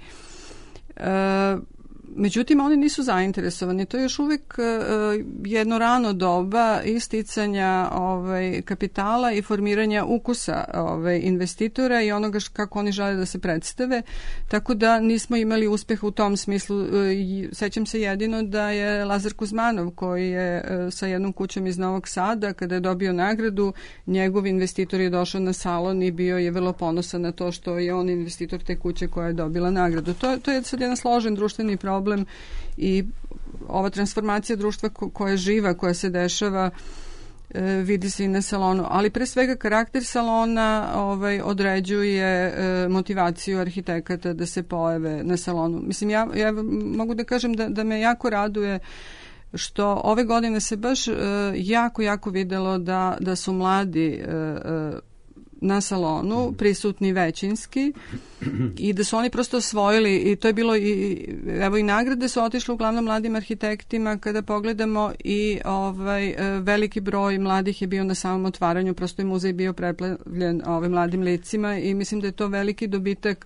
E, Međutim, oni nisu zainteresovani. To je još uvijek uh, jedno rano doba isticanja ovaj, kapitala i formiranja ukusa ovaj, investitora i onoga š, kako oni žele da se predstave. Tako da nismo imali uspjeha u tom smislu. Uh, sećam se jedino da je Lazar Kuzmanov, koji je uh, sa jednom kućom iz Novog Sada, kada je dobio nagradu, njegov investitor je došao na salon i bio je vrlo ponosan na to što je on investitor te kuće koja je dobila nagradu. To, to je sad jedan složen društveni problem i ova transformacija društva ko, koja je živa, koja se dešava e, vidi se i na salonu, ali pre svega karakter salona ovaj, određuje e, motivaciju arhitekata da se pojave na salonu. Mislim, ja, ja mogu da kažem da, da me jako raduje što ove godine se baš e, jako, jako videlo da, da su mladi e, e, na salonu prisutni većinski i da su oni prosto osvojili i to je bilo i evo i nagrade su otišle uglavnom mladim arhitektima kada pogledamo i ovaj veliki broj mladih je bio na samom otvaranju, prosto je muzej bio preplavljen ovim mladim licima i mislim da je to veliki dobitak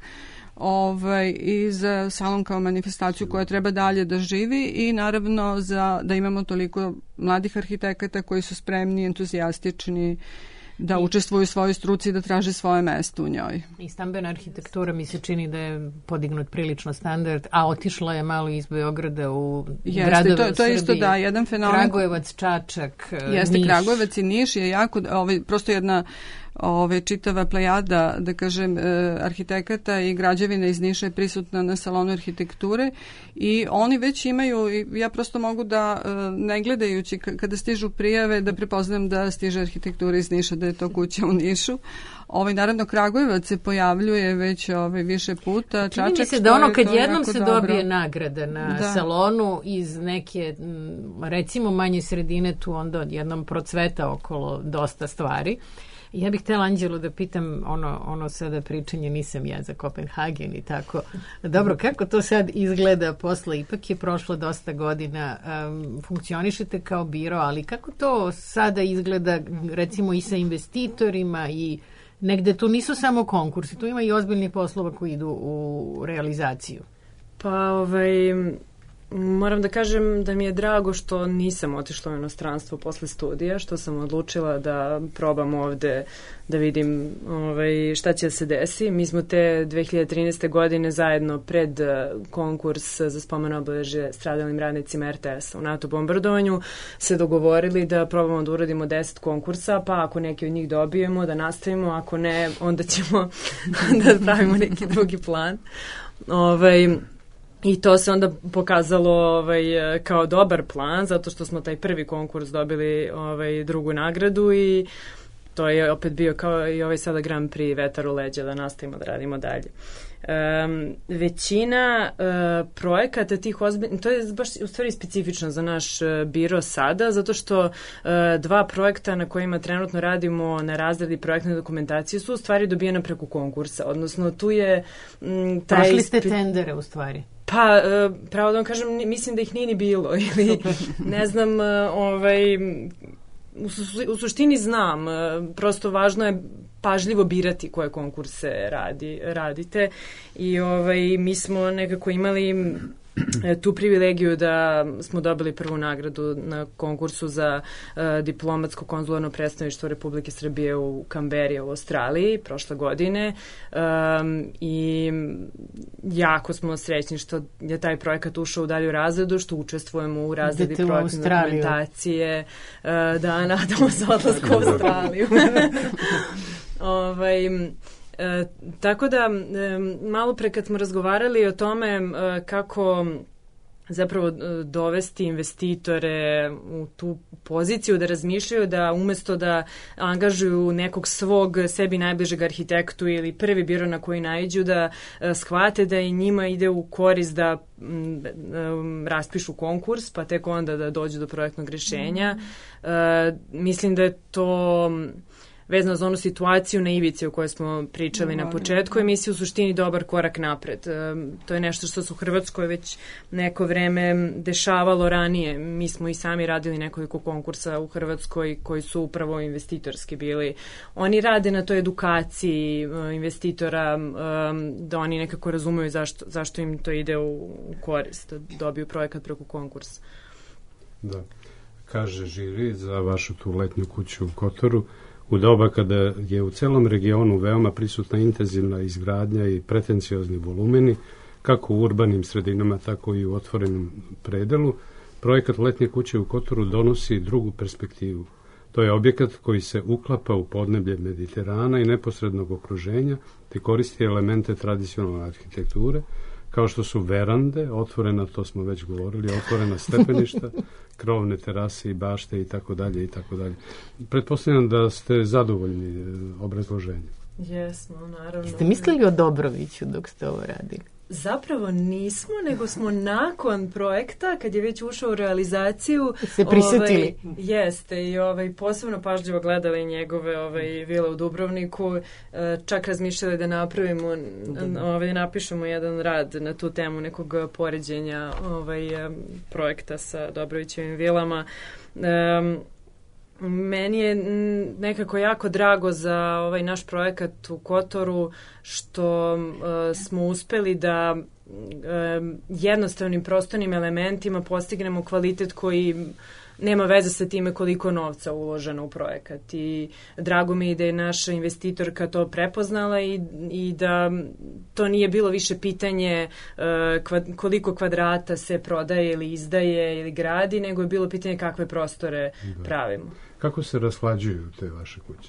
ovaj, i za salon kao manifestaciju koja treba dalje da živi i naravno za, da imamo toliko mladih arhitekata koji su spremni, entuzijastični da učestvuju u svojoj struci i da traže svoje mesto u njoj. I stambena arhitektura mi se čini da je podignut prilično standard, a otišla je malo iz Beograda u Jeste, gradove to, to u Srbiji. je isto da, jedan fenomen. Kragujevac, Čačak, Jeste, Niš. Kragujevac i Niš je jako, ovaj, prosto jedna ove, čitava plejada, da kažem, e, arhitekata i građevina iz Niša je prisutna na salonu arhitekture i oni već imaju, i ja prosto mogu da, e, ne gledajući k- kada stižu prijave, da prepoznam da stiže arhitektura iz Niša, da je to kuća u Nišu. Ovaj, naravno, Kragujevac se pojavljuje već ovaj, više puta. Čini mi Čačak, se da ono kad to je jednom jako se dobro. dobije nagrada na Da. salonu iz neke, m, recimo manje sredine, tu onda odjednom procveta okolo dosta stvari. Ja bih htjela Anđelu da pitam ono, ono sada pričanje, nisam ja za Kopenhagen i tako. Dobro, kako to sad izgleda posle? Ipak je prošlo dosta godina, um, funkcionišete kao biro, ali kako to sada izgleda recimo i sa investitorima i negde tu nisu samo konkursi, tu ima i ozbiljnih poslova koji idu u realizaciju. Pa, ovaj, moram da kažem da mi je drago što nisam otišla u inostranstvo posle studija, što sam odlučila da probam ovde da vidim ovaj, šta će da se desi. Mi smo te dve hiljade trinaeste. godine zajedno pred konkurs za spomen obeležje stradalim radnicima er te es-a u NATO bombardovanju se dogovorili da probamo da uradimo deset konkursa, pa ako neki od njih dobijemo da nastavimo, ako ne, onda ćemo da pravimo neki drugi plan. Ovaj, I to se onda pokazalo ovaj, kao dobar plan, zato što smo taj prvi konkurs dobili ovaj, drugu nagradu i to je opet bio kao i ovaj sada Grand Prix vetar u leđa da nastavimo da radimo dalje. Um, većina uh, projekata tih ozbiljnih, to je baš u stvari specifično za naš uh, biro sada, zato što uh, dva projekta na kojima trenutno radimo na razradi projektne dokumentacije su u stvari dobijena preko konkursa, odnosno tu je um, taj... Prošli ste tendere u stvari. Pa, uh, pravo da vam kažem, mislim da ih nije ni bilo, ili ne znam, uh, ovaj... U, su, u suštini znam, prosto važno je pažljivo birati koje konkurse radi, radite i ovaj, mi smo nekako imali tu privilegiju da smo dobili prvu nagradu na konkursu za uh, diplomatsko konzularno predstavništvo Republike Srbije u Kamberi u Australiji prošle godine um, i jako smo srećni što je taj projekat ušao u dalju razredu, što učestvujemo u razredi projektne dokumentacije, uh, da nadamo se odlasku u Australiju. ovaj, E, tako da, e, malo pre kad smo razgovarali o tome e, kako zapravo e, dovesti investitore u tu poziciju da razmišljaju da umesto da angažuju nekog svog sebi najbližeg arhitektu ili prvi biro na koji naiđu da e, shvate da i njima ide u korist da m, m, raspišu konkurs pa tek onda da dođu do projektnog rješenja. E, mislim da je to... vezano za onu situaciju na ivici o kojoj smo pričali na početku emisije, u suštini dobar korak napred. E, to je nešto što se u Hrvatskoj već neko vreme dešavalo ranije. Mi smo i sami radili nekoliko konkursa u Hrvatskoj koji su upravo investitorski bili. Oni rade na toj edukaciji e, investitora, e, da oni nekako razumeju zašto, zašto im to ide u, u korist, da dobiju projekat preko konkursa. Da. Kaže žiri za vašu tu letnju kuću u Kotoru, u doba kada je u celom regionu veoma prisutna intenzivna izgradnja i pretenciozni volumeni, kako u urbanim sredinama, tako i u otvorenom predelu, projekat letnje kuće u Kotoru donosi drugu perspektivu. To je objekat koji se uklapa u podneblje Mediterana i neposrednog okruženja, te koristi elemente tradicionalne arhitekture, kao što su verande, otvorena, to smo već govorili, otvorena stepeništa, krovne terase i bašte i tako dalje i tako dalje. Pretpostavljam da ste zadovoljni e, obrazloženjem. Jesmo, naravno. Ste mislili o Dobroviću dok ste ovo radili? Zapravo nismo, nego smo nakon projekta, kad je već ušao u realizaciju, se prisetili. Ovaj, jeste i ovaj, posebno pažljivo gledali njegove ovaj, vile u Dubrovniku, e, čak razmišljali da napravimo, ovaj, napišemo jedan rad na tu temu nekog poređenja ovaj, projekta sa Dobrovićevim vilama. E, Meni je nekako jako drago za ovaj naš projekat u Kotoru što uh, smo uspeli da uh, jednostavnim prostornim elementima postignemo kvalitet koji nema veze sa time koliko novca uloženo u projekat. I drago mi je da je naša investitorka to prepoznala i, i da to nije bilo više pitanje uh, kvad, koliko kvadrata se prodaje ili izdaje ili gradi, nego je bilo pitanje kakve prostore da. pravimo. Kako se raslađuju te vaše kuće?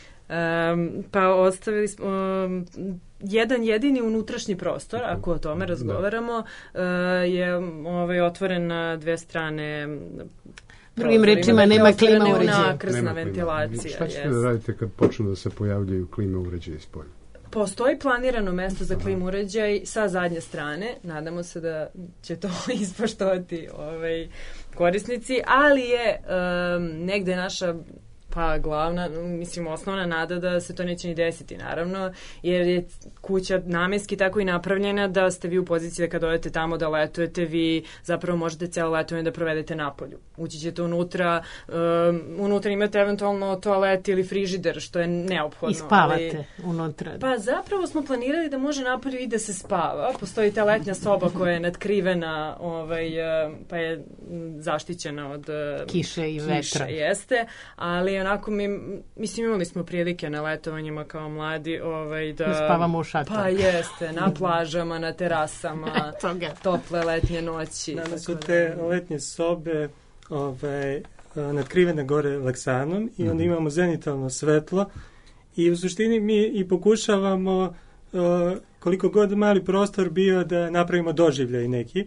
Um, pa ostavili smo um, jedan jedini unutrašnji prostor, ako o tome razgovaramo, uh, je ovaj, otvoren na dve strane. Drugim rečima, nema klima uređaja. Krsna ventilacija. Šta ćete da radite kad počnu da se pojavljaju klima uređaje iz polja? Postoji planirano mesto za klim uređaj sa zadnje strane. Nadamo se da će to ispoštovati ovaj, korisnici, ali je um, negde naša pa glavna, mislim osnovna nada da se to neće ni desiti naravno, jer je kuća namenski tako i napravljena da ste vi u poziciji da kad odete tamo da letujete, vi zapravo možete cijelo letovanje da provedete napolju. Ući ćete unutra, um, unutra imate eventualno toalet ili frižider, što je neophodno. I spavate ali, unutra. Pa zapravo smo planirali da može napolju i da se spava. Postoji ta letnja soba koja je natkrivena, ovaj, pa je zaštićena od kiše i vetra. Kiše, jeste, ali onako mi, mislim imali smo prilike na letovanjima kao mladi ovaj, da... Da spavamo u šatoru. Pa jeste, na plažama, na terasama, tople letnje noći. Nama su te letnje sobe ovaj, natkrivene gore leksanom i onda imamo zenitalno svetlo i u suštini mi i pokušavamo uh, koliko god mali prostor bio da napravimo doživljaj neki.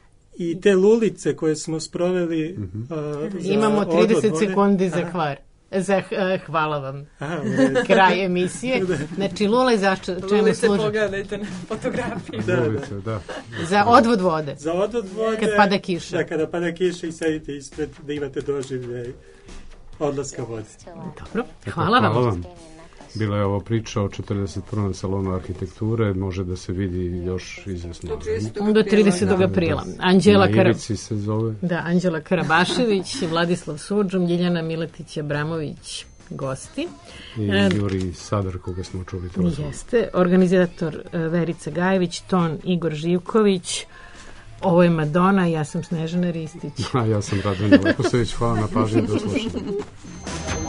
I te lulice koje smo sproveli mm-hmm. uh, za imamo trideset sekundi za kvar. Za, uh, hvala vam. Aha, kraj emisije. Znači, lule za čemu lulice služi? Pogledajte na fotografiji. Da, lulice, da. Za odvod vode. Za odvod vode. Kad pada kiša. Da, kada pada kiša i sedite ispred da imate doživljaj odlaska vode. Dobro, hvala vam. Hvala vam. Bila je ovo priča o četrdeset prvom salonu arhitekture, može da se vidi još izvesno. Do tridesetog aprila. Anđela Na Ivici se zove. Da, Anđela Karabašević, Vladislav Surdžum, Ljiljana Miletić-Abramović, gosti. I Juri Sadar, koga smo čuli. Jeste. Organizator Verica Gajević, ton Igor Živković. Ovo je Madonna, ja sam Snežana Ristić. A ja sam Radomir Lekosević, hvala na pažnji, do slušanja.